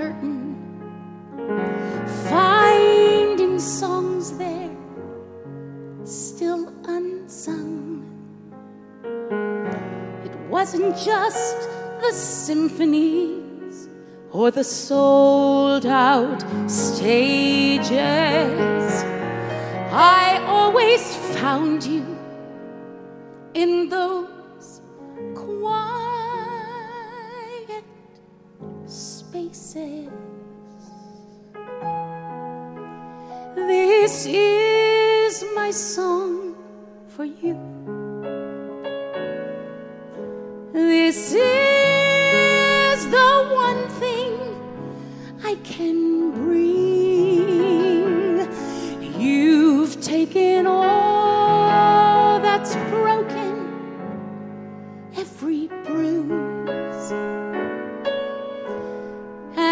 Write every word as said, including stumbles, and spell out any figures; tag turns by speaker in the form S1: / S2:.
S1: curtain, finding songs there still unsung. It wasn't just the symphonies or the sold-out stages. I always found you in those quiet spaces. This is my song for you. This is the one thing I can